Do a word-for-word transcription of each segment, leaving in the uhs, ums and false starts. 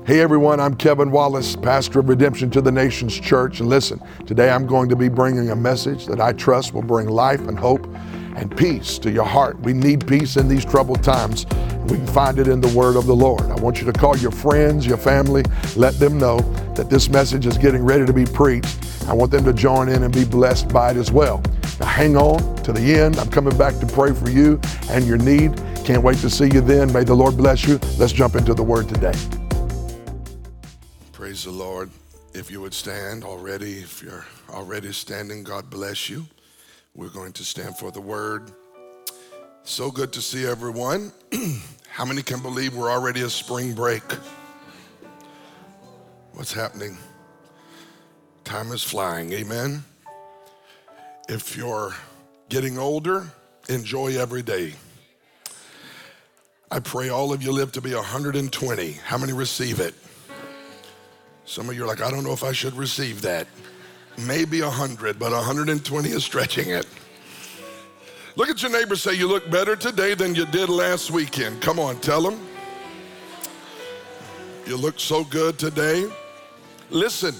Hey everyone, I'm Kevin Wallace, pastor of Redemption to the Nations Church. And listen, today I'm going to be bringing a message that I trust will bring life and hope and peace to your heart. We need peace in these troubled times. We can find it in the word of the Lord. I want you to call your friends, your family, let them know that this message is getting ready to be preached. I want them to join in and be blessed by it as well. Now hang on to the end. I'm coming back to pray for you and your need. Can't wait to see you then. May the Lord bless you. Let's jump into the word today. Praise the Lord. If you would stand already, if you're already standing, God bless you. We're going to stand for the word. So good to see everyone. How many can believe we're already at spring break? What's happening? Time is flying, amen? If you're getting older, enjoy every day. I pray all of you live to be one hundred twenty. How many receive it? Some of you are like, I don't know if I should receive that. Maybe one hundred, but one hundred twenty is stretching it. Look at your neighbor, say, you look better today than you did last weekend. Come on, tell them. You look so good today. Listen,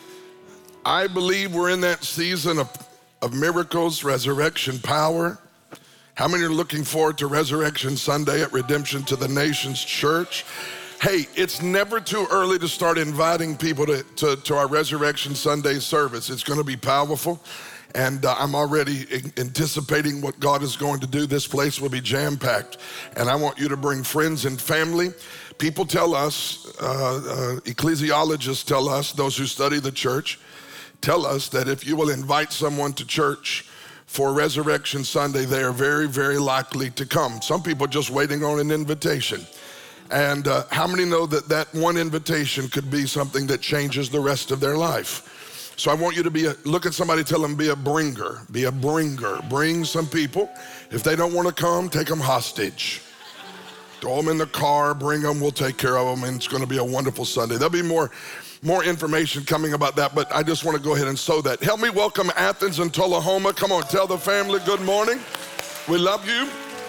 I believe we're in that season of, of miracles, resurrection power. How many are looking forward to Resurrection Sunday at Redemption to the Nations Church? Hey, it's never too early to start inviting people to, to, to our Resurrection Sunday service. It's going to be powerful, and uh, I'm already anticipating what God is going to do. This place will be jam-packed, and I want you to bring friends and family. People tell us, uh, uh, ecclesiologists tell us, those who study the church, tell us that if you will invite someone to church for Resurrection Sunday, they are very, very likely to come. Some people are just waiting on an invitation. And uh, how many know that that one invitation could be something that changes the rest of their life? So I want you to be a, look at somebody, tell them, be a bringer, be a bringer. Bring some people. If they don't want to come, take them hostage. Throw them in the car, bring them, we'll take care of them, and it's going to be a wonderful Sunday. There'll be more, more information coming about that, but I just want to go ahead and sow that. Help me welcome Athens and Tullahoma. Come on, tell the family good morning. We love you.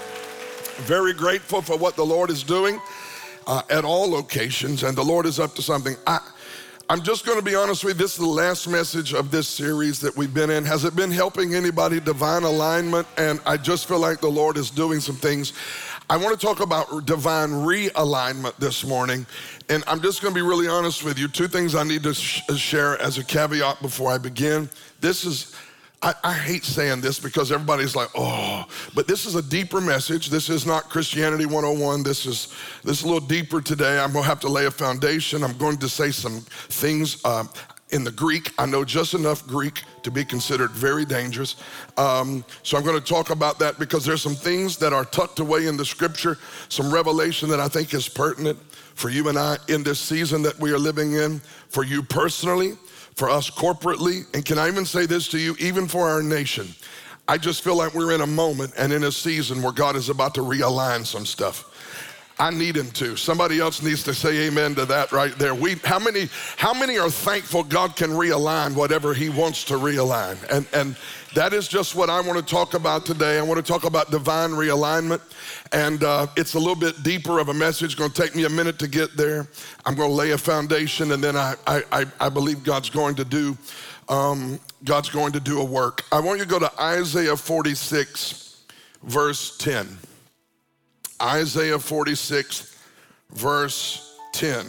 Very grateful for what the Lord is doing. Uh, at all locations, and the Lord is up to something. I, I'm just going to be honest with you. This is the last message of this series that we've been in. Has it been helping anybody? Divine alignment, and I just feel like the Lord is doing some things. I want to talk about divine realignment this morning, and I'm just going to be really honest with you. Two things I need to sh- share as a caveat before I begin. This is I, I hate saying this because everybody's like, oh, but this is a deeper message. This is not Christianity one oh one. This is this is a little deeper today. I'm gonna have to lay a foundation. I'm going to say some things uh, in the Greek. I know just enough Greek to be considered very dangerous. Um, so I'm gonna talk about that because there's some things that are tucked away in the scripture, some revelation that I think is pertinent for you and I in this season that we are living in, for you personally, for us corporately, and can I even say this to you, even for our nation. I just feel like we're in a moment and in a season where God is about to realign some stuff. I need him to. Somebody else needs to say amen to that right there. We, how many, how many are thankful God can realign whatever he wants to realign? And, and that is just what I want to talk about today. I want to talk about divine realignment. And uh, it's a little bit deeper of a message. It's going to take me a minute to get there. I'm going to lay a foundation, and then I, I, I believe God's going to do, um, God's going to do a work. I want you to go to Isaiah forty-six, verse ten. Isaiah forty-six, verse ten.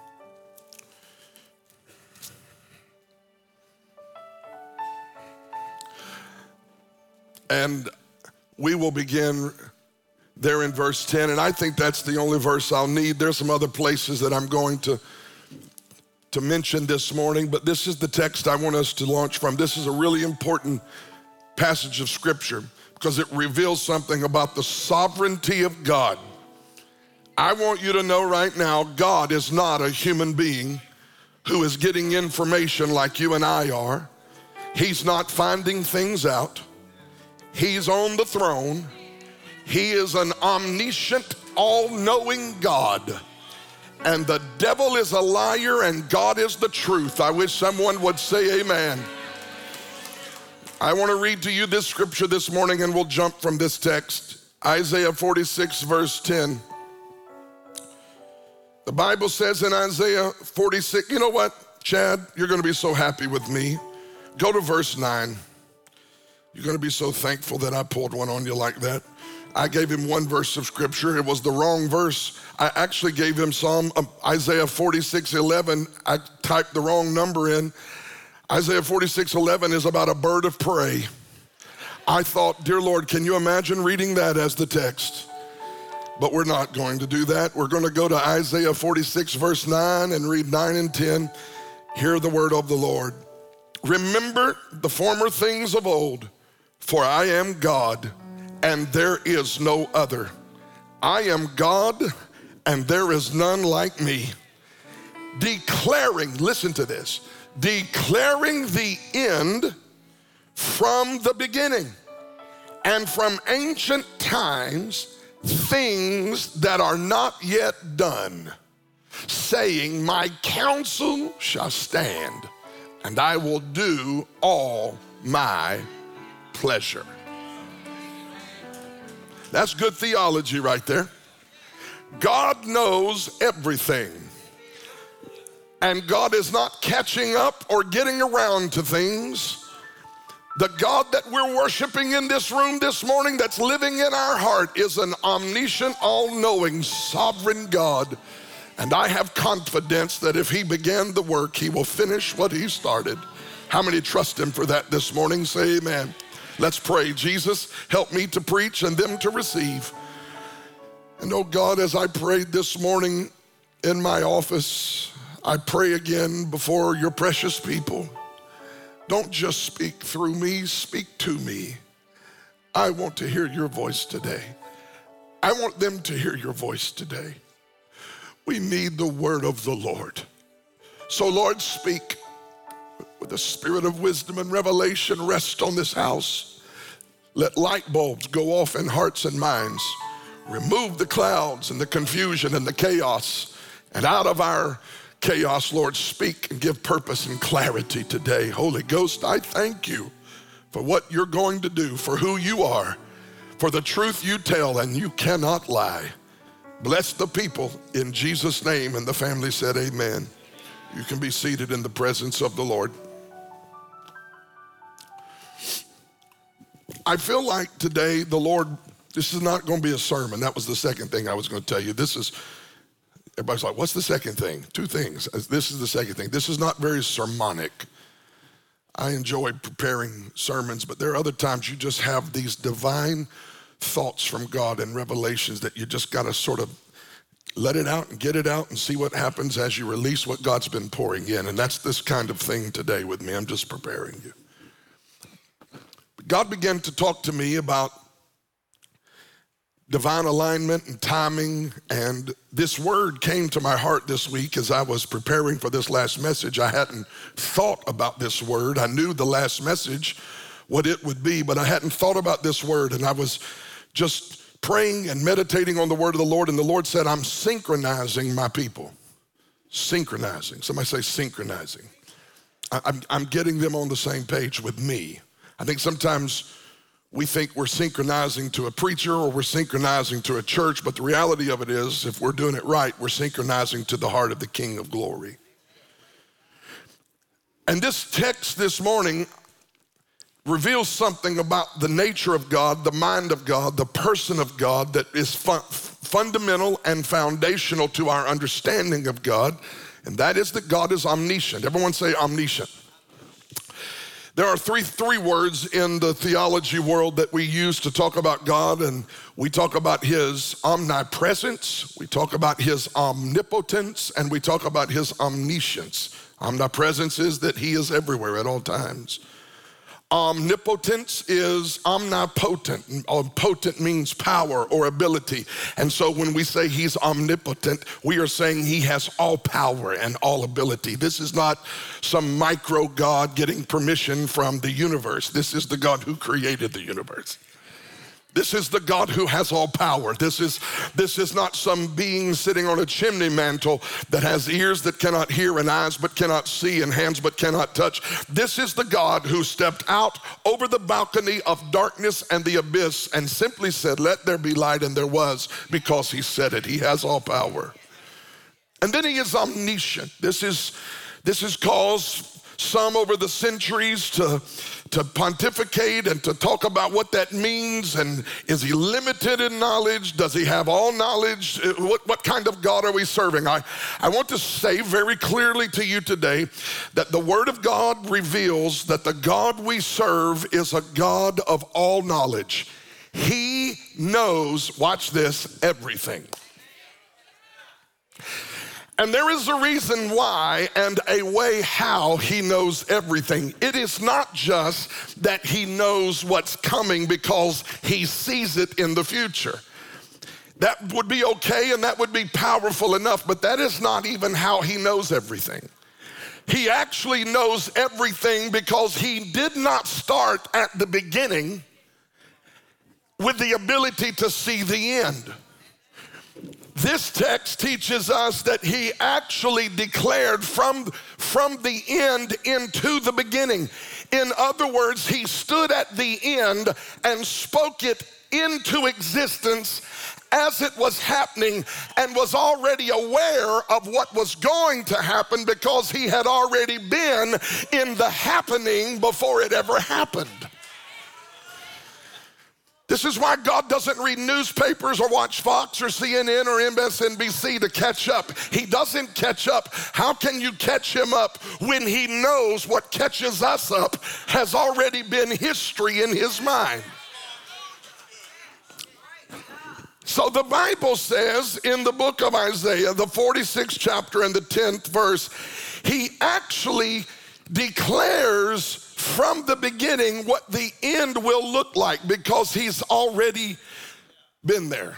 And we will begin there in verse ten, and I think that's the only verse I'll need. There's some other places that I'm going to, to mention this morning, but this is the text I want us to launch from. This is a really important passage of scripture because it reveals something about the sovereignty of God. I want you to know right now, God is not a human being who is getting information like you and I are. He's not finding things out. He's on the throne. He is an omniscient, all-knowing God. And the devil is a liar and God is the truth. I wish someone would say amen. I want to read to you this scripture this morning, and we'll jump from this text. Isaiah forty-six, verse ten. The Bible says in Isaiah forty-six, you know what, Chad, you're gonna be so happy with me. Go to verse nine. You're gonna be so thankful that I pulled one on you like that. I gave him one verse of scripture. It was the wrong verse. I actually gave him Psalm, um, Isaiah forty-six eleven. I typed the wrong number in. Isaiah forty-six eleven is about a bird of prey. I thought, dear Lord, can you imagine reading that as the text? But we're not going to do that. We're going to go to Isaiah forty-six verse nine and read nine and ten. Hear the word of the Lord. Remember the former things of old, for I am God, and there is no other. I am God, and there is none like me. Declaring, listen to this, declaring the end from the beginning, and from ancient times, things that are not yet done, saying, my counsel shall stand, and I will do all my pleasure. That's good theology right there. God knows everything. And God is not catching up or getting around to things. The God that we're worshiping in this room this morning, that's living in our heart, is an omniscient, all-knowing, sovereign God. And I have confidence that if he began the work, he will finish what he started. How many trust him for that this morning? Say amen. Let's pray. Jesus, help me to preach and them to receive. And oh God, as I prayed this morning in my office, I pray again before your precious people. Don't just speak through me, speak to me. I want to hear your voice today. I want them to hear your voice today. We need the word of the Lord. So Lord, speak. With the spirit of wisdom and revelation rest on this house. Let light bulbs go off in hearts and minds. Remove the clouds and the confusion and the chaos. And out of our chaos, Lord, speak and give purpose and clarity today. Holy Ghost, I thank you for what you're going to do, for who you are, for the truth you tell, and you cannot lie. Bless the people in Jesus' name. And the family said amen. You can be seated in the presence of the Lord. I feel like today the Lord, this is not going to be a sermon. That was the second thing I was going to tell you. This is, everybody's like, what's the second thing? Two things. This is the second thing. This is not very sermonic. I enjoy preparing sermons, but there are other times you just have these divine thoughts from God and revelations that you just got to sort of let it out and get it out and see what happens as you release what God's been pouring in. And that's this kind of thing today with me. I'm just preparing you. God began to talk to me about divine alignment and timing, and this word came to my heart this week as I was preparing for this last message. I hadn't thought about this word. I knew the last message, what it would be, but I hadn't thought about this word, and I was just praying and meditating on the word of the Lord, and the Lord said, I'm synchronizing my people. Synchronizing. Somebody say synchronizing. I, I'm, I'm getting them on the same page with me. I think sometimes we think we're synchronizing to a preacher or we're synchronizing to a church, but the reality of it is, if we're doing it right, we're synchronizing to the heart of the King of Glory. And this text this morning reveals something about the nature of God, the mind of God, the person of God that is fun- fundamental and foundational to our understanding of God, and that is that God is omniscient. Everyone say omniscient. There are three, three words in the theology world that we use to talk about God, and we talk about his omnipresence, we talk about his omnipotence, and we talk about his omniscience. Omnipresence is that he is everywhere at all times. Omnipotence is omnipotent. Potent means power or ability. And so when we say he's omnipotent, we are saying he has all power and all ability. This is not some micro God getting permission from the universe. This is the God who created the universe. This is the God who has all power. This is, this is not some being sitting on a chimney mantle that has ears that cannot hear and eyes but cannot see and hands but cannot touch. This is the God who stepped out over the balcony of darkness and the abyss and simply said, let there be light, and there was, because he said it. He has all power. And then he is omniscient. This is, this has caused some over the centuries to, to pontificate and to talk about what that means. And is he limited in knowledge? Does he have all knowledge? What, what kind of God are we serving? I, I want to say very clearly to you today that the Word of God reveals that the God we serve is a God of all knowledge. He knows, watch this, everything. And there is a reason why and a way how he knows everything. It is not just that he knows what's coming because he sees it in the future. That would be okay and that would be powerful enough, but that is not even how he knows everything. He actually knows everything because he did not start at the beginning with the ability to see the end. This text teaches us that he actually declared from, from the end into the beginning. In other words, he stood at the end and spoke it into existence as it was happening and was already aware of what was going to happen because he had already been in the happening before it ever happened. This is why God doesn't read newspapers or watch Fox or C N N or M S N B C to catch up. He doesn't catch up. How can you catch him up when he knows what catches us up has already been history in his mind? So the Bible says in the book of Isaiah, the forty-sixth chapter and the tenth verse, he actually declares from the beginning what the end will look like because he's already been there.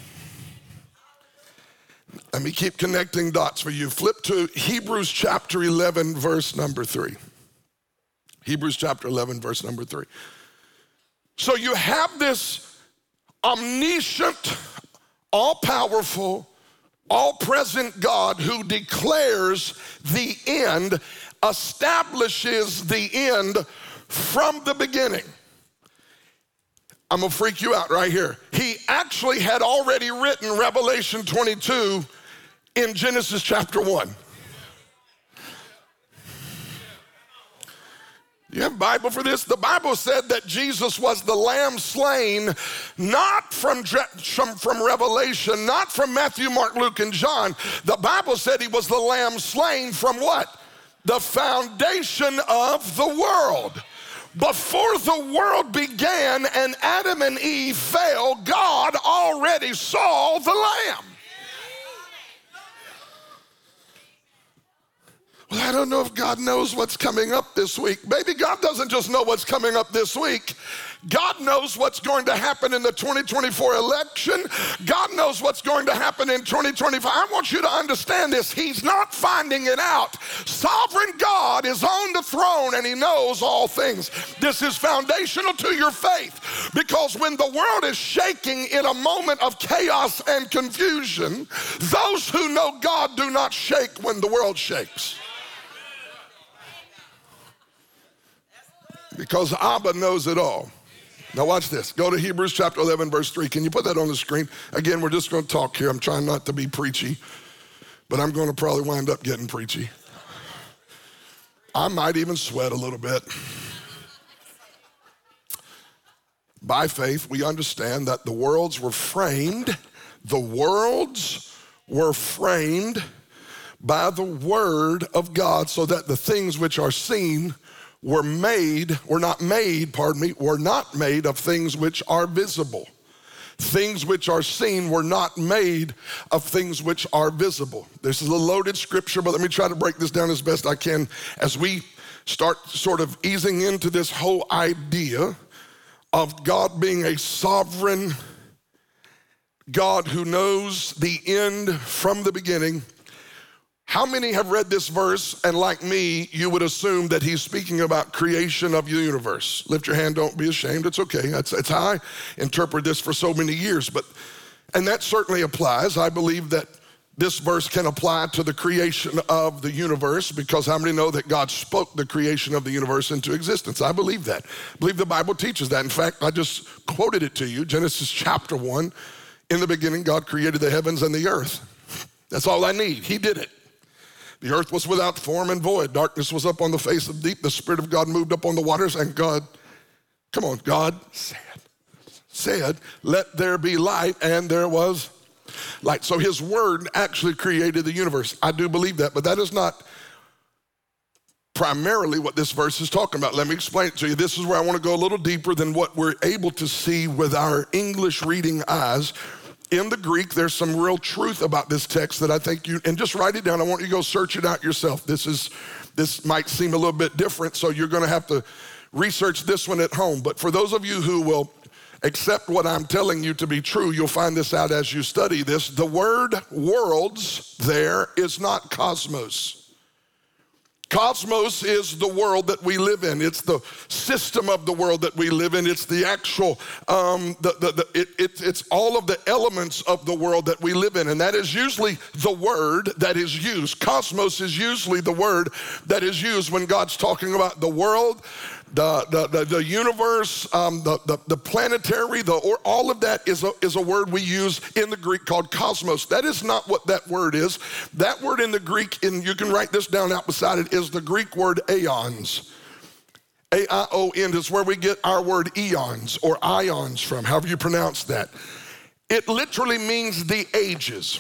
Let me keep connecting dots for you. Flip to Hebrews chapter eleven, verse number three. Hebrews chapter eleven, verse number three. So you have this omniscient, all-powerful, all-present God who declares the end, establishes the end from the beginning. I'm gonna freak you out right here. He actually had already written Revelation twenty-two in Genesis chapter one. You have a Bible for this? The Bible said that Jesus was the lamb slain, not from, from, from Revelation, not from Matthew, Mark, Luke, and John. The Bible said he was the lamb slain from what? The foundation of the world. Before the world began and Adam and Eve fell, God already saw the lamb. Well, I don't know if God knows what's coming up this week. Maybe God doesn't just know what's coming up this week. God knows what's going to happen in the twenty twenty-four election. God knows what's going to happen in twenty twenty-five. I want you to understand this. He's not finding it out. Sovereign God is on the throne and he knows all things. This is foundational to your faith because when the world is shaking in a moment of chaos and confusion, those who know God do not shake when the world shakes. Because Abba knows it all. Now watch this. Go to Hebrews chapter eleven, verse three. Can you put that on the screen? Again, we're just going to talk here. I'm trying not to be preachy, but I'm going to probably wind up getting preachy. I might even sweat a little bit. By faith, we understand that the worlds were framed, the worlds were framed by the word of God, so that the things which are seen were made, were not made, pardon me, were not made of things which are visible. Things which are seen were not made of things which are visible. This is a loaded scripture, but let me try to break this down as best I can as we start sort of easing into this whole idea of God being a sovereign God who knows the end from the beginning. How many have read this verse and like me, you would assume that he's speaking about creation of the universe? Lift your hand, don't be ashamed, it's okay. That's, that's how I interpret this for so many years. But, and that certainly applies. I believe that this verse can apply to the creation of the universe because how many know that God spoke the creation of the universe into existence? I believe that. I believe the Bible teaches that. In fact, I just quoted it to you, Genesis chapter one. In the beginning, God created the heavens and the earth. That's all I need. He did it. The earth was without form and void. Darkness was up on the face of the deep. The Spirit of God moved up on the waters, and God, come on, God said, said, let there be light, and there was light. So his word actually created the universe. I do believe that, but that is not primarily what this verse is talking about. Let me explain it to you. This is where I want to go a little deeper than what we're able to see with our English reading eyes. In the Greek, there's some real truth about this text that I think you, and just write it down. I want you to go search it out yourself. This is, this might seem a little bit different, so you're gonna have to research this one at home. But for those of you who will accept what I'm telling you to be true, you'll find this out as you study this. The word worlds there is not cosmos. Cosmos is the world that we live in. It's the system of the world that we live in. It's the actual, um, the, the, the, it, it, it's all of the elements of the world that we live in. And that is usually the word that is used. Cosmos is usually the word that is used when God's talking about the world, the, the, the, the universe, um, the, the, the planetary, the, or all of that is a, is a word we use in the Greek called cosmos. That is not what that word is. That word in the Greek, and you can write this down out beside it, is the Greek word aeons. A I O N is where we get our word eons or ions from, however you pronounce that. It literally means the ages,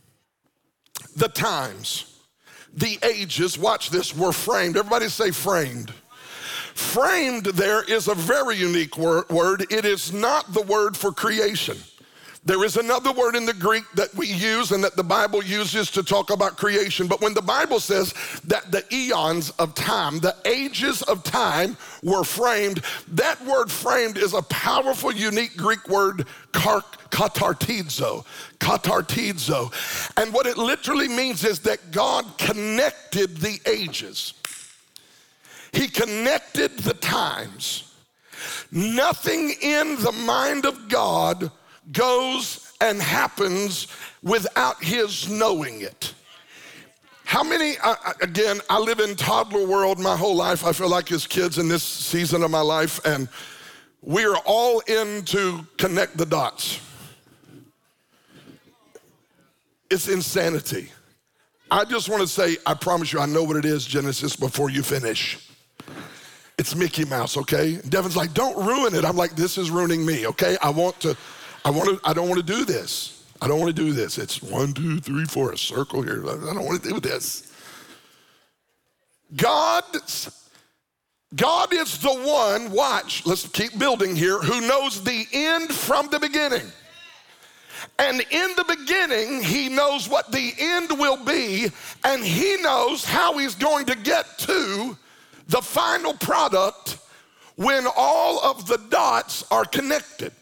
the times, the ages, watch this, were framed. Everybody say framed. Framed there is a very unique word. It is not the word for creation. There is another word in the Greek that we use and that the Bible uses to talk about creation. But when the Bible says that the eons of time, the ages of time were framed, that word framed is a powerful, unique Greek word, katartizo, katartizo. And what it literally means is that God connected the ages. He connected the times. Nothing in the mind of God goes and happens without his knowing it. How many, uh, again, I live in toddler world my whole life. I feel like as kids in this season of my life, and we are all in to connect the dots. It's insanity. I just want to say, I promise you, I know what it is, Genesis, before you finish. It's Mickey Mouse, okay? Devin's like, don't ruin it. I'm like, this is ruining me, okay? I want to, I want to, I don't want to do this. I don't want to do this. It's one, two, three, four, a circle here. I don't want to do this. God, God is the one, watch, let's keep building here, who knows the end from the beginning. And in the beginning, he knows what the end will be, and he knows how he's going to get to the final product when all of the dots are connected.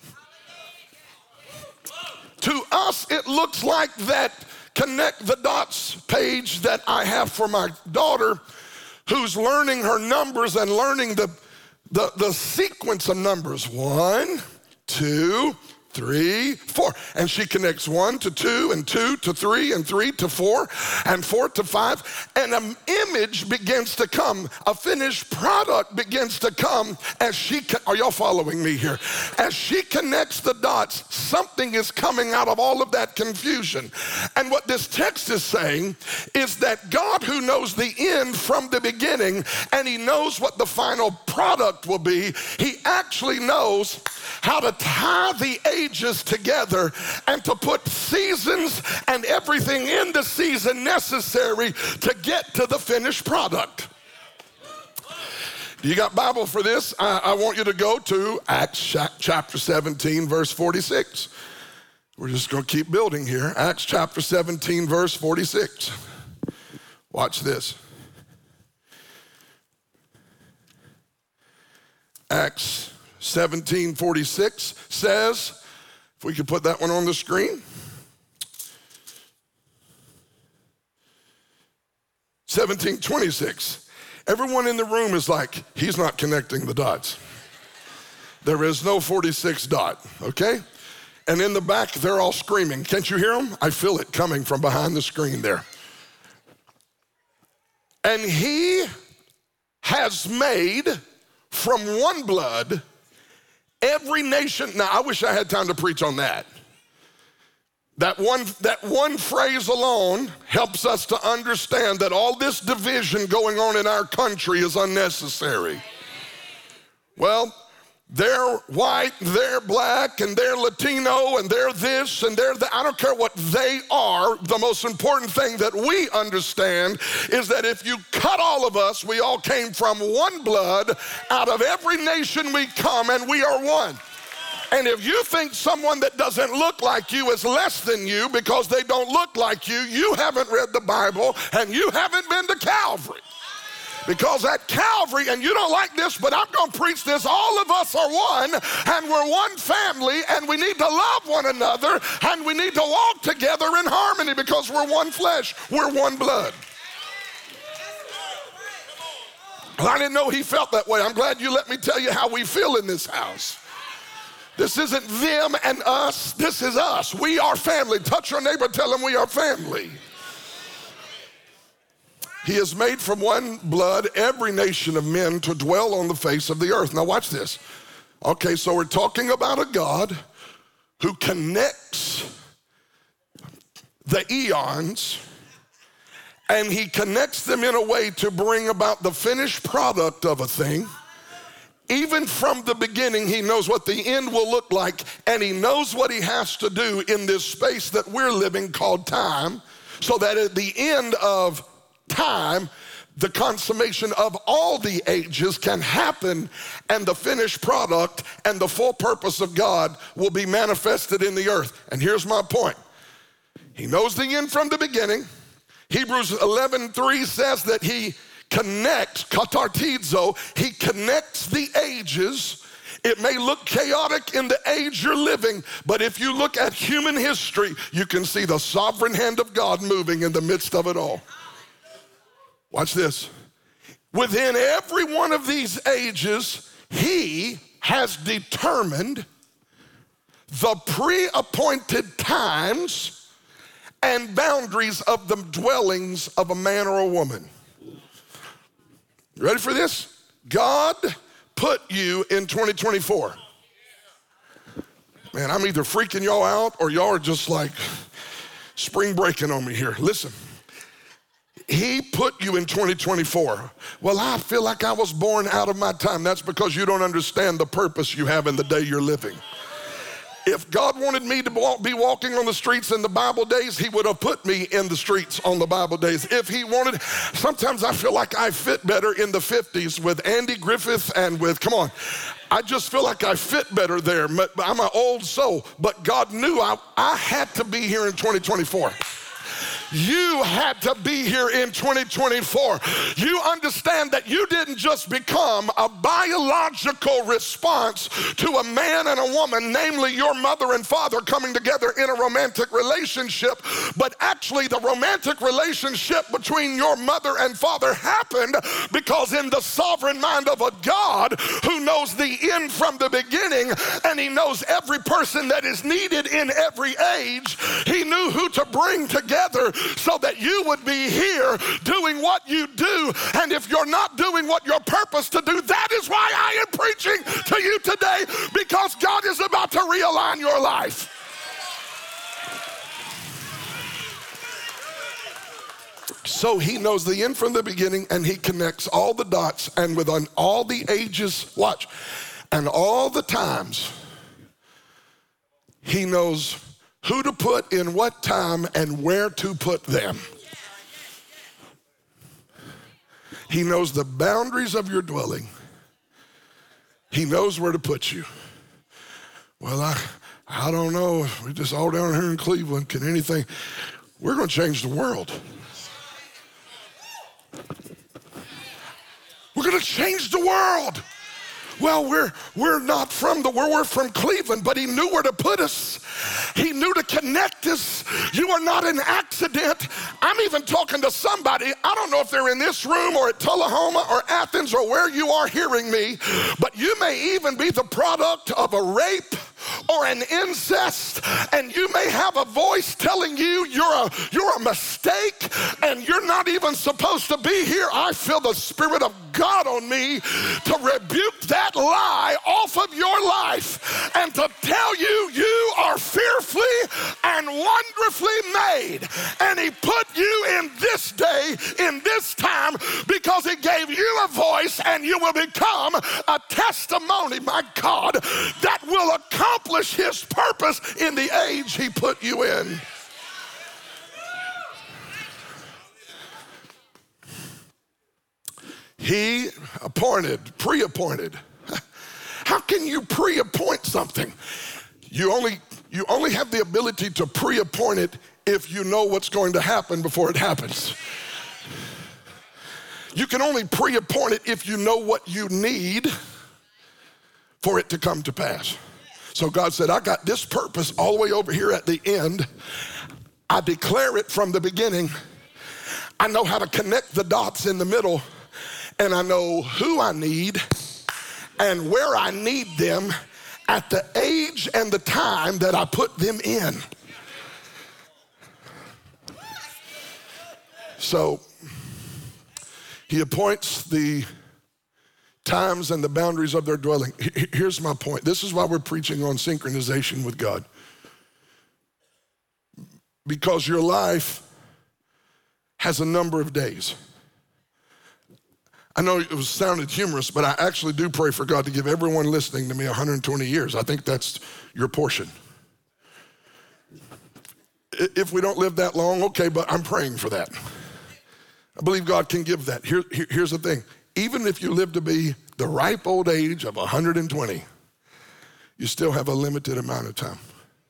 To us, it looks like that connect the dots page that I have for my daughter who's learning her numbers and learning the, the, the sequence of numbers. One, two, three, four. And she connects one to two and two to three and three to four and four to five. And an image begins to come. A finished product begins to come as she, are y'all following me here? As she connects the dots, something is coming out of all of that confusion. And what this text is saying is that God, who knows the end from the beginning and he knows what the final product will be, he actually knows how to tie the ages together and to put seasons and everything in the season necessary to get to the finished product. You got Bible for this? I, I want you to go to Acts chapter seventeen, verse forty-six. We're just going to keep building here. Acts chapter seventeen, verse forty-six. Watch this. Acts seventeen forty-six says, if we could put that one on the screen. seventeen twenty-six. Everyone in the room is like, he's not connecting the dots. There is no forty-six dot, okay? And in the back, they're all screaming. Can't you hear them? I feel it coming from behind the screen there. And he has made from one blood every nation. Now, I wish I had time to preach on that. That one, that one phrase alone helps us to understand that all this division going on in our country is unnecessary. Well, they're white, they're black, and they're Latino, and they're this, and they're that. I don't care what they are. The most important thing that we understand is that if you cut all of us, we all came from one blood. Out of every nation we come, and we are one. And if you think someone that doesn't look like you is less than you because they don't look like you, you haven't read the Bible and you haven't been to Calvary. Because at Calvary, and you don't like this, but I'm going to preach this, all of us are one, and we're one family, and we need to love one another, and we need to walk together in harmony because we're one flesh, we're one blood. Well, I didn't know he felt that way. I'm glad you let me tell you how we feel in this house. This isn't them and us, this is us. We are family. Touch your neighbor, tell them we are family. He has made from one blood every nation of men to dwell on the face of the earth. Now watch this. Okay, so we're talking about a God who connects the eons, and he connects them in a way to bring about the finished product of a thing. Even from the beginning, he knows what the end will look like, and he knows what he has to do in this space that we're living called time, so that at the end of time, the consummation of all the ages can happen, and the finished product and the full purpose of God will be manifested in the earth. And here's my point. He knows the end from the beginning. Hebrews eleven three says that he connects, katartizo, he connects the ages. It may look chaotic in the age you're living, but if you look at human history, you can see the sovereign hand of God moving in the midst of it all. Watch this. Within every one of these ages, he has determined the pre-appointed times and boundaries of the dwellings of a man or a woman. You ready for this? God put you in twenty twenty-four. Man, I'm either freaking y'all out or y'all are just like spring breaking on me here. Listen, he put you in twenty twenty-four. Well, I feel like I was born out of my time. That's because you don't understand the purpose you have in the day you're living. If God wanted me to walk, be walking on the streets in the Bible days, he would have put me in the streets on the Bible days. If he wanted, sometimes I feel like I fit better in the fifties with Andy Griffith and with, come on, I just feel like I fit better there. I'm an old soul, but God knew I, I had to be here in twenty twenty-four. You had to be here in twenty twenty-four. You understand that you didn't just become a biological response to a man and a woman, namely your mother and father coming together in a romantic relationship, but actually the romantic relationship between your mother and father happened because in the sovereign mind of a God who knows the end from the beginning, and he knows every person that is needed in every age, he knew who to bring together so that you would be here doing what you do. And if you're not doing what you're purposed to do, that is why I am preaching to you today, because God is about to realign your life. So he knows the end from the beginning, and he connects all the dots, and within all the ages, watch, and all the times, he knows who to put in what time and where to put them. He knows the boundaries of your dwelling. He knows where to put you. Well, I, I don't know. We're just all down here in Cleveland. Can anything? We're going to change the world. We're going to change the world. Well, we're we're not from the world, we're from Cleveland, but he knew where to put us. He knew to connect us. You are not an accident. I'm even talking to somebody, I don't know if they're in this room or at Tullahoma or Athens or where you are hearing me, but you may even be the product of a rape or an incest, and you may have a voice telling you you're a, you're a mistake and you're not even supposed to be here. I feel the Spirit of God on me to rebuke that lie off of your life and to tell you you are fearfully and wonderfully made. And he put you in this day, in this time, because he gave you a voice, and you will become a testimony, my God, that will accomplish his purpose in the age he put you in. He appointed, pre-appointed. How can you pre-appoint something? You only, you only have the ability to pre-appoint it if you know what's going to happen before it happens. You can only pre-appoint it if you know what you need for it to come to pass. So God said, I got this purpose all the way over here at the end. I declare it from the beginning. I know how to connect the dots in the middle, and I know who I need and where I need them at the age and the time that I put them in. So he appoints the times and the boundaries of their dwelling. Here's my point. This is why we're preaching on synchronization with God. Because your life has a number of days. I know it was sounded humorous, but I actually do pray for God to give everyone listening to me one hundred twenty years. I think that's your portion. If we don't live that long, okay, but I'm praying for that. I believe God can give that. Here, here, here's the thing. Even if you live to be the ripe old age of one hundred twenty, you still have a limited amount of time.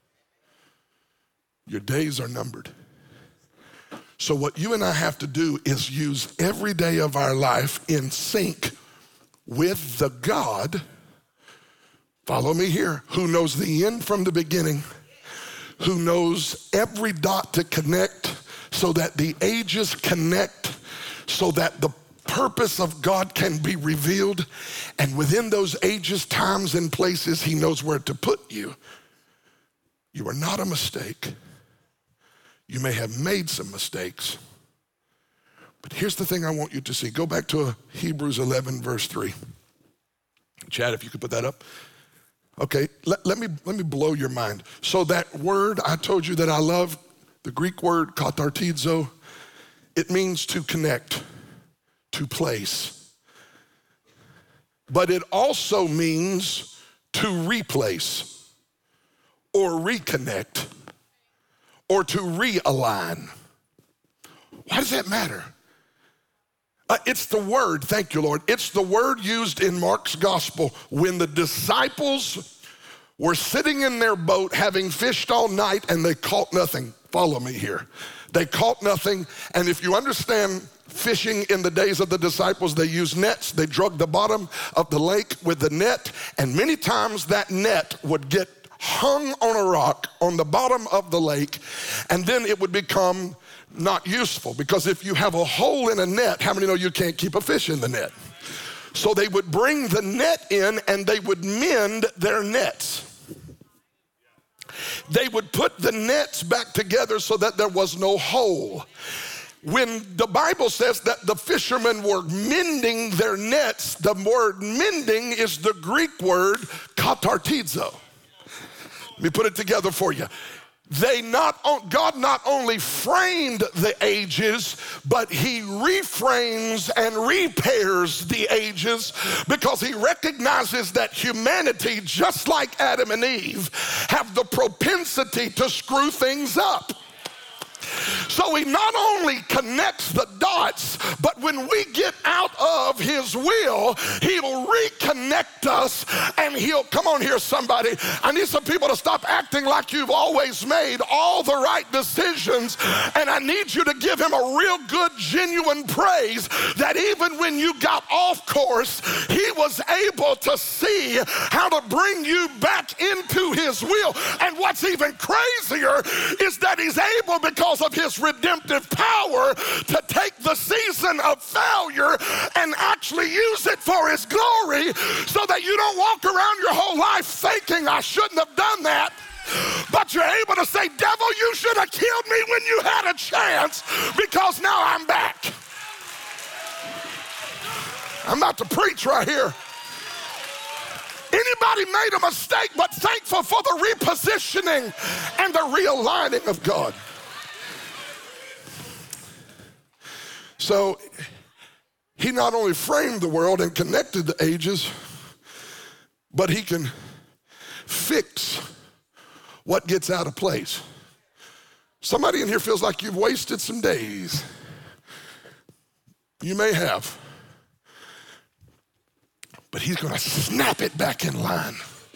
Your days are numbered. So what you and I have to do is use every day of our life in sync with the God, follow me here, who knows the end from the beginning, who knows every dot to connect so that the ages connect, so that the purpose of God can be revealed. And within those ages, times, and places, he knows where to put you. You are not a mistake. You may have made some mistakes, but here's the thing I want you to see. Go back to Hebrews eleven, verse three. Chad, if you could put that up. Okay, let, let, me, let me blow your mind. So that word I told you that I love, the Greek word katartizo, it means to connect, to place. But it also means to replace or reconnect, or to realign. Why does that matter? Uh, it's the word, thank you, Lord. It's the word used in Mark's gospel when the disciples were sitting in their boat having fished all night and they caught nothing. Follow me here. They caught nothing, and if you understand fishing in the days of the disciples, they used nets. They drug the bottom of the lake with the net, and many times that net would get hung on a rock on the bottom of the lake, and then it would become not useful, because if you have a hole in a net, how many know you can't keep a fish in the net? So they would bring the net in and they would mend their nets. They would put the nets back together so that there was no hole. When the Bible says that the fishermen were mending their nets, the word mending is the Greek word katartizo. Let me put it together for you. They not, God not only framed the ages, but he reframes and repairs the ages, because he recognizes that humanity, just like Adam and Eve, have the propensity to screw things up. So he not only connects the dots, but when we get out of his will, he'll reconnect us, and he'll, come on here somebody, I need some people to stop acting like you've always made all the right decisions, and I need you to give him a real good, genuine praise that even when you got off course, he was able to see how to bring you back into his will. And what's even crazier is that he's able, because of his redemptive power, to take the season of failure and actually use it for his glory, so that you don't walk around your whole life thinking, I shouldn't have done going to say, devil, you should have killed me when you had a chance, because now I'm back. I'm about to preach right here. Anybody made a mistake but thankful for the repositioning and the realigning of God. So he not only framed the world and connected the ages, but he can fix what gets out of place. Somebody in here feels like you've wasted some days. You may have. But he's going to snap it back in line.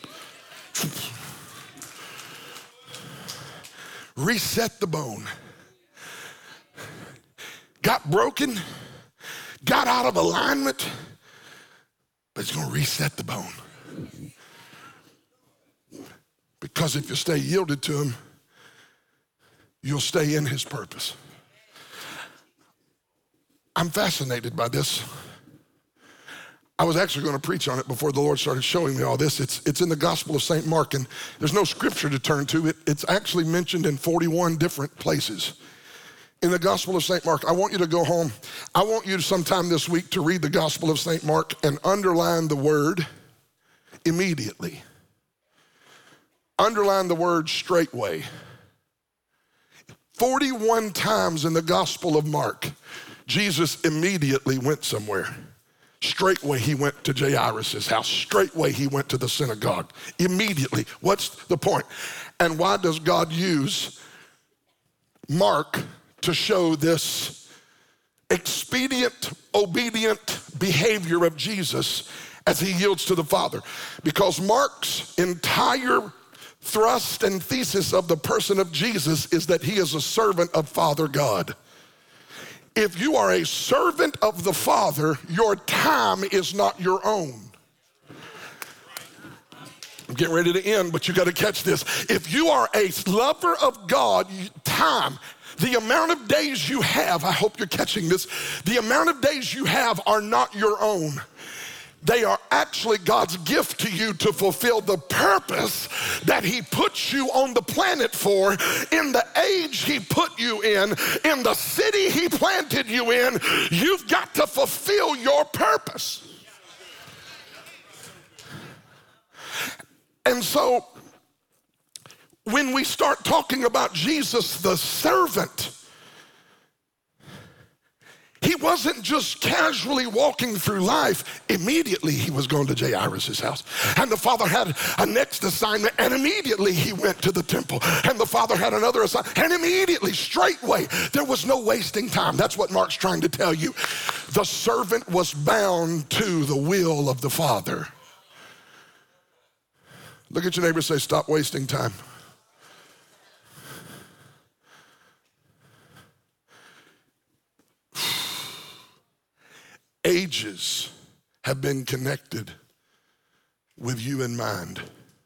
Reset the bone. Got broken, got out of alignment, but he's going to reset the bone. Because if you stay yielded to him, you'll stay in his purpose. I'm fascinated by this. I was actually going to preach on it before the Lord started showing me all this. It's, it's in the Gospel of Saint Mark, and there's no scripture to turn to. It, it's actually mentioned in forty-one different places. In the Gospel of Saint Mark, I want you to go home. I want you to sometime this week to read the Gospel of Saint Mark and underline the word immediately. Underline the word straightway. forty-one times in the Gospel of Mark, Jesus immediately went somewhere. Straightway he went to Jairus' house. Straightway he went to the synagogue. Immediately. What's the point? And why does God use Mark to show this expedient, obedient behavior of Jesus as he yields to the Father? Because Mark's entire thrust and thesis of the person of Jesus is that he is a servant of Father God. If you are a servant of the Father, your time is not your own. I'm getting ready to end, but you got to catch this. If you are a lover of God, time, the amount of days you have, I hope you're catching this, the amount of days you have are not your own. They are actually God's gift to you to fulfill the purpose that he puts you on the planet for, in the age he put you in, in the city he planted you in. You've got to fulfill your purpose. And so when we start talking about Jesus, the servant, he wasn't just casually walking through life. Immediately he was going to Jairus' house. And the Father had a next assignment, and immediately he went to the temple. And the Father had another assignment, and immediately, straightway, there was no wasting time. That's what Mark's trying to tell you. The servant was bound to the will of the Father. Look at your neighbor and say, stop wasting time. Ages have been connected with you in mind.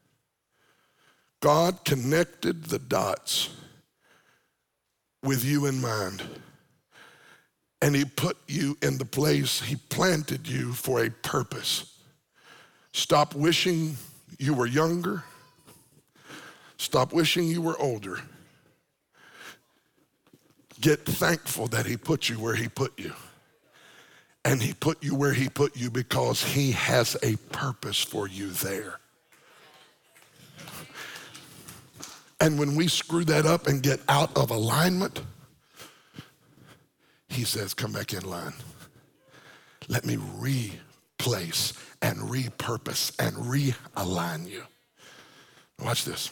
God connected the dots with you in mind. And he put you in the place, he planted you for a purpose. Stop wishing you were younger. Stop wishing you were older. Get thankful that he put you where he put you. And he put you where he put you because he has a purpose for you there. And when we screw that up and get out of alignment, he says, come back in line. Let me replace and repurpose and realign you. Watch this.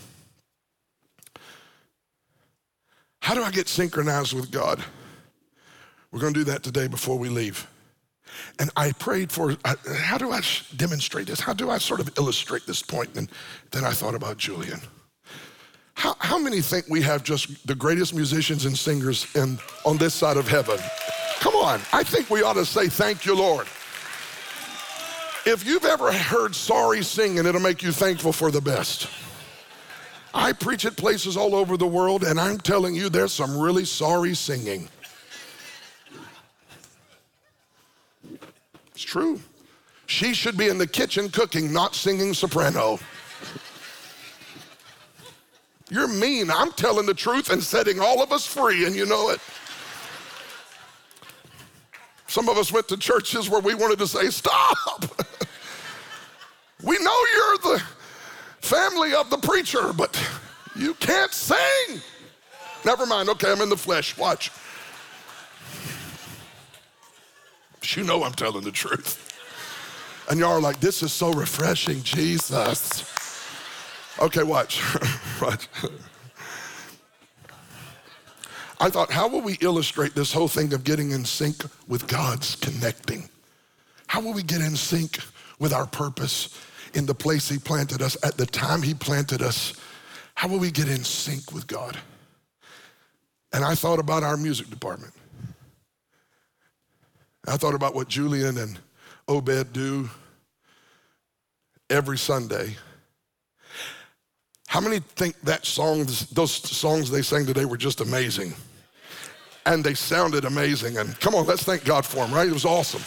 How do I get synchronized with God? We're going to do that today before we leave. And I prayed for, how do I demonstrate this? How do I sort of illustrate this point? And then I thought about Julian. How, how many think we have just the greatest musicians and singers in, on this side of heaven? Come on, I think we ought to say thank you, Lord. If you've ever heard sorry singing, it'll make you thankful for the best. I preach at places all over the world, and I'm telling you, there's some really sorry singing. It's true. She should be in the kitchen cooking, not singing soprano. You're mean. I'm telling the truth and setting all of us free, and you know it. Some of us went to churches where we wanted to say, stop. We know you're the family of the preacher, but you can't sing. Never mind, okay, I'm in the flesh, watch. But you know I'm telling the truth. And y'all are like, this is so refreshing, Jesus. Okay, watch, watch. I thought, how will we illustrate this whole thing of getting in sync with God's connecting? How will we get in sync with our purpose in the place he planted us at the time he planted us? How will we get in sync with God? And I thought about our music department. I thought about what Julian and Obed do every Sunday. How many think that songs, those songs they sang today were just amazing? And they sounded amazing. And come on, let's thank God for them, right? It was awesome.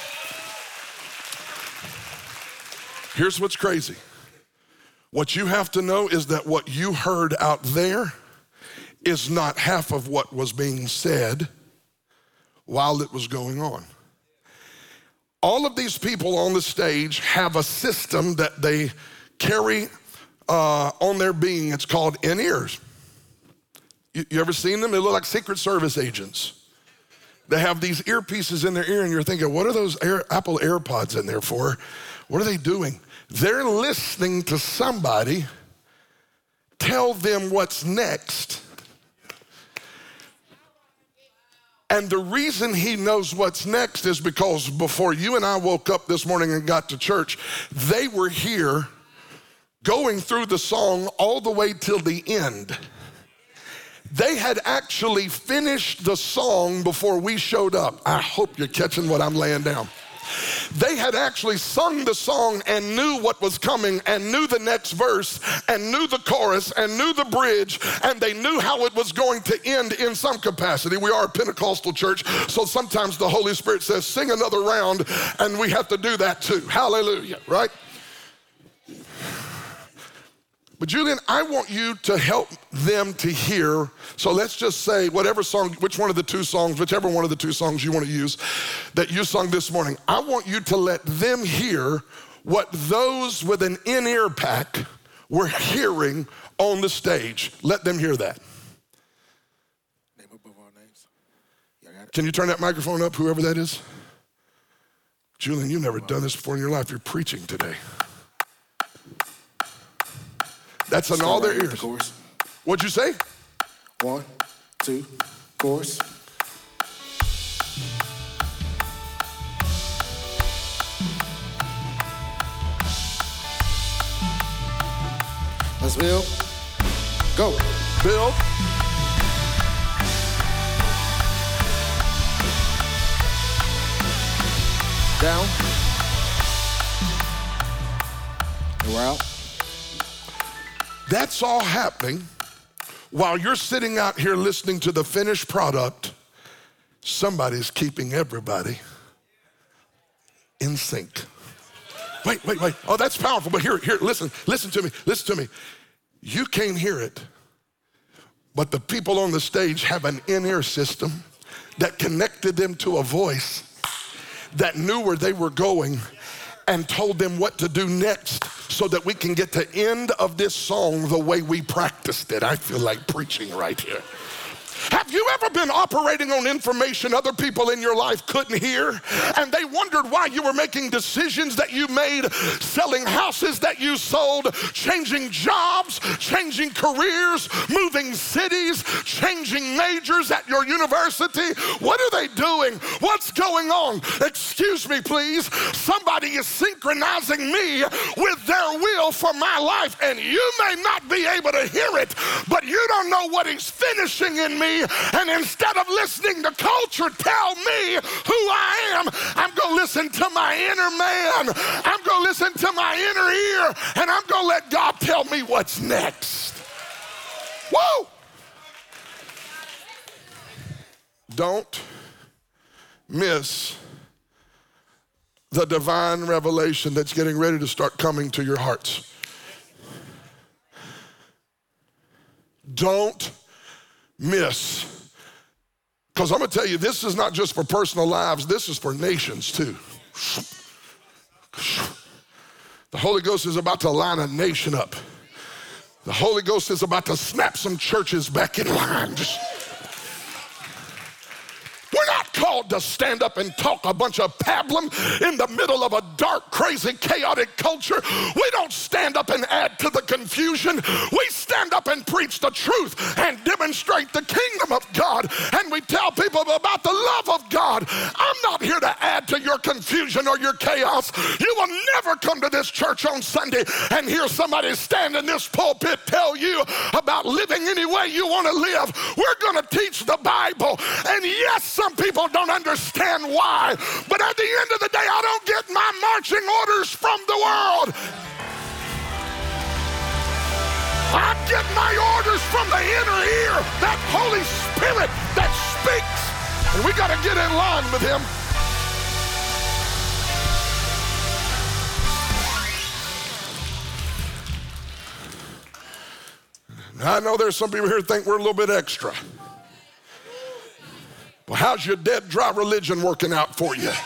Here's what's crazy. What you have to know is that what you heard out there is not half of what was being said while it was going on. All of these people on the stage have a system that they carry uh, on their being. It's called in-ears. You, you ever seen them? They look like Secret Service agents. They have these earpieces in their ear and you're thinking, what are those Air, Apple AirPods in there for? What are they doing? They're listening to somebody tell them what's next. And the reason he knows what's next is because before you and I woke up this morning and got to church, they were here going through the song all the way till the end. They had actually finished the song before we showed up. I hope you're catching what I'm laying down. They had actually sung the song and knew what was coming and knew the next verse and knew the chorus and knew the bridge, and they knew how it was going to end in some capacity. We are a Pentecostal church, so sometimes the Holy Spirit says, sing another round, and we have to do that too. Hallelujah, right? But Julian, I want you to help them to hear. So let's just say whatever song, which one of the two songs, whichever one of the two songs you want to use that you sung this morning, I want you to let them hear what those with an in-ear pack were hearing on the stage. Let them hear that. Name above all names. Can you turn that microphone up, whoever that is? Julian, you've never done this before in your life. You're preaching today. That's in all their ears. What'd you say? One, two, chorus. Let's build. Go. Build. Down. And we're out. That's all happening while you're sitting out here listening to the finished product. Somebody's keeping everybody in sync. Wait, wait, wait. Oh, that's powerful. But here, here, listen, listen to me, listen to me. You can't hear it, but the people on the stage have an in-ear system that connected them to a voice that knew where they were going and told them what to do next so that we can get to end of this song the way we practiced it. I feel like preaching right here. Have you ever been operating on information other people in your life couldn't hear, and they wondered why you were making decisions that you made, selling houses that you sold, changing jobs, changing careers, moving cities, changing majors at your university? What are they doing? What's going on? Excuse me, please. Somebody is synchronizing me with their will for my life, and you may not be able to hear it, but you don't know what he's finishing in me. And instead of listening to culture tell me who I am, I'm going to listen to my inner man. I'm going to listen to my inner ear, and I'm going to let God tell me what's next. Whoa! Don't miss the divine revelation that's getting ready to start coming to your hearts. Don't miss. Because I'm going to tell you, this is not just for personal lives, this is for nations too. The Holy Ghost is about to line a nation up. The Holy Ghost is about to snap some churches back in line. Just, we're not called to stand up and talk a bunch of pablum in the middle of a dark, crazy, chaotic culture. We don't stand up and add to the confusion. We stand up and preach the truth and demonstrate the kingdom of God. And we tell people about the love of God. I'm not here to add to your confusion or your chaos. You will never come to this church on Sunday and hear somebody stand in this pulpit tell you about living any way you want to live. We're going to teach the Bible. And yes, some people don't understand why, but at the end of the day, I don't get my marching orders from the world. I get my orders from the inner ear, that Holy Spirit that speaks, and we got to get in line with him. Now, I know there's some people here who think we're a little bit extra. Well, how's your dead, dry religion working out for you?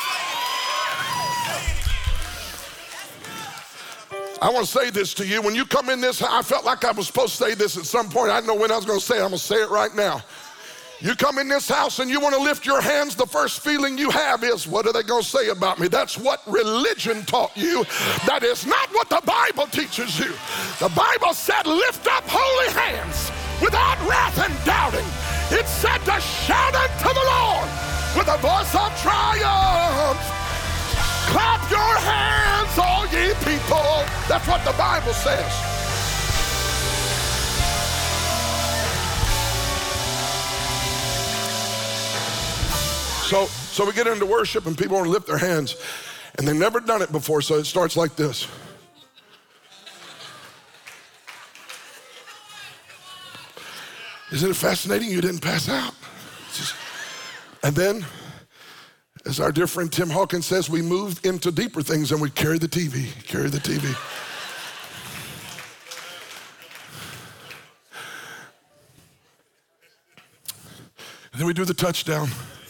I want to say this to you. When you come in this, I felt like I was supposed to say this at some point. I didn't know when I was going to say it. I'm going to say it right now. You come in this house and you want to lift your hands, the first feeling you have is, what are they going to say about me? That's what religion taught you. That is not what the Bible teaches you. The Bible said, lift up holy hands without wrath and doubting. It said to shout unto the Lord with a voice of triumph. Clap your hands, all ye people. That's what the Bible says. So, so we get into worship and people want to lift their hands and they've never done it before, so it starts like this. Isn't it fascinating you didn't pass out? Just, and then, as our dear friend Tim Hawkins says, we move into deeper things and we carry the T V, carry the T V. And then we do the touchdown.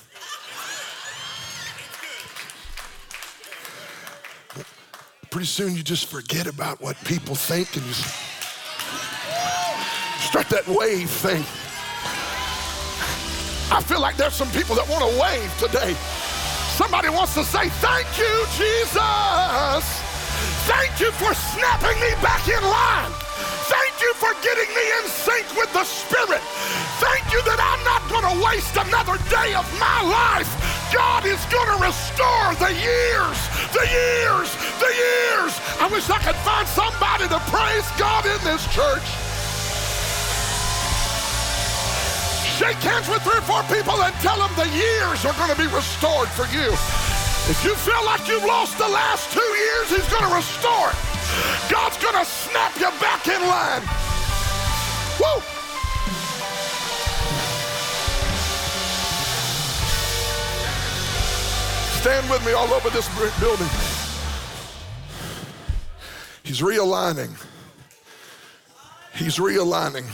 Pretty soon you just forget about what people think and you start that wave thing. I feel like there's some people that want to wave today. Somebody wants to say, thank you, Jesus. Thank you for snapping me back in line. Thank you for getting me in sync with the Spirit. Thank you that I'm not going to waste another day of my life. God is going to restore the years, the years, the years. I wish I could find somebody to praise God in this church. Shake hands with three or four people and tell them the years are going to be restored for you. If you feel like you've lost the last two years, he's going to restore it. God's going to snap you back in line. Woo! Stand with me all over this building. He's realigning. He's realigning.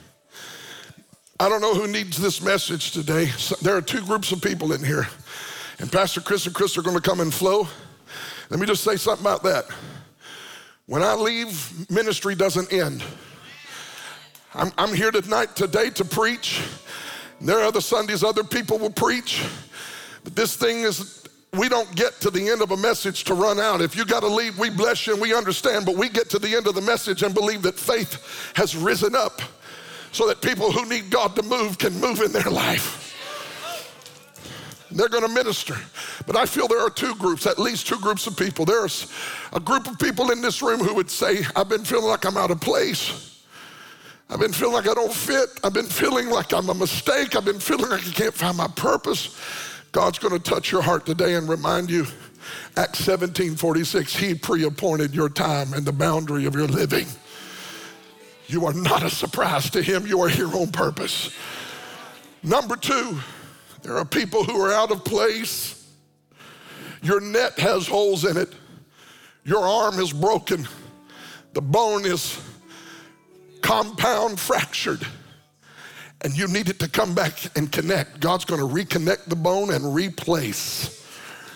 I don't know who needs this message today. So there are two groups of people in here. And Pastor Chris and Chris are going to come and flow. Let me just say something about that. When I leave, ministry doesn't end. I'm, I'm here tonight, today to preach. There are other Sundays other people will preach. But this thing is, we don't get to the end of a message to run out. If you got to leave, we bless you and we understand. But we get to the end of the message and believe that faith has risen up so that people who need God to move can move in their life. They're going to minister. But I feel there are two groups, at least two groups of people. There's a group of people in this room who would say, I've been feeling like I'm out of place. I've been feeling like I don't fit. I've been feeling like I'm a mistake. I've been feeling like I can't find my purpose. God's going to touch your heart today and remind you, Acts seventeen forty-six, he pre-appointed your time and the boundary of your living. You are not a surprise to him. You are here on purpose. Number two, there are people who are out of place. Your net has holes in it. Your arm is broken. The bone is compound fractured and you need it to come back and connect, God's going to reconnect the bone and replace.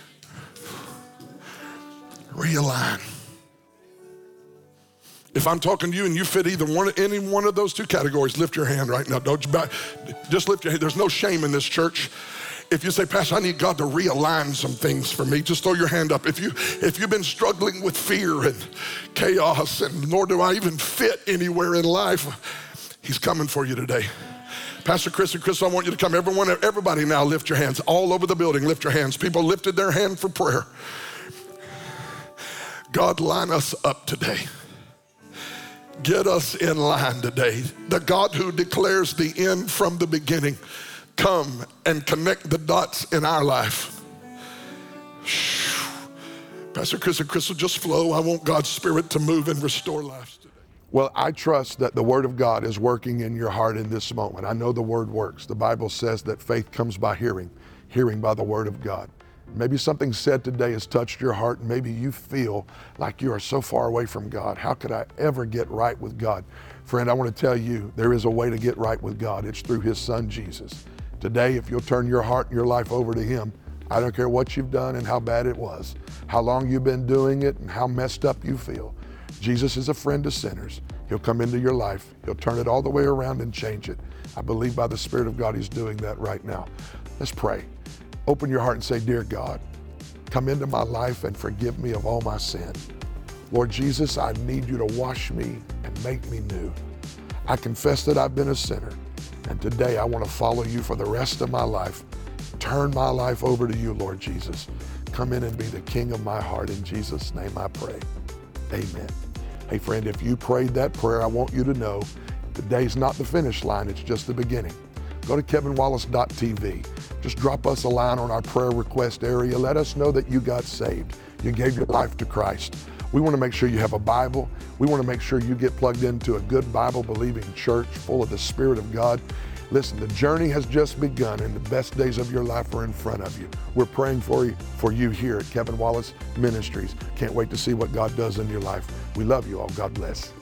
Realign. If I'm talking to you and you fit either one, any one of those two categories, lift your hand right now. Don't you back, just lift your hand. There's no shame in this church. If you say, Pastor, I need God to realign some things for me, just throw your hand up. If, you, if you've been struggling with fear and chaos and nor do I even fit anywhere in life, he's coming for you today. Pastor Chris and Chris, I want you to come. Everyone, everybody now lift your hands. All over the building, lift your hands. People lifted their hand for prayer. God, line us up today. Get us in line today. The God who declares the end from the beginning, come and connect the dots in our life. Pastor Chris and Chris will just flow. I want God's Spirit to move and restore lives today. Well, I trust that the Word of God is working in your heart in this moment. I know the Word works. The Bible says that faith comes by hearing, hearing by the Word of God. Maybe something said today has touched your heart, and maybe you feel like you are so far away from God. How could I ever get right with God? Friend, I want to tell you, there is a way to get right with God. It's through His Son, Jesus. Today, if you'll turn your heart and your life over to Him, I don't care what you've done and how bad it was, how long you've been doing it and how messed up you feel. Jesus is a friend of sinners. He'll come into your life. He'll turn it all the way around and change it. I believe by the Spirit of God, He's doing that right now. Let's pray. Open your heart and say, Dear God, come into my life and forgive me of all my sin. Lord Jesus, I need you to wash me and make me new. I confess that I've been a sinner, and today I want to follow you for the rest of my life. Turn my life over to you, Lord Jesus. Come in and be the King of my heart. In Jesus' name I pray. Amen. Hey friend, if you prayed that prayer, I want you to know today's not the finish line, it's just the beginning. Go to kevin wallace dot t v. Just drop us a line on our prayer request area. Let us know that you got saved. You gave your life to Christ. We want to make sure you have a Bible. We want to make sure you get plugged into a good Bible-believing church full of the Spirit of God. Listen, the journey has just begun and the best days of your life are in front of you. We're praying for you, for you here at Kevin Wallace Ministries. Can't wait to see what God does in your life. We love you all. God bless.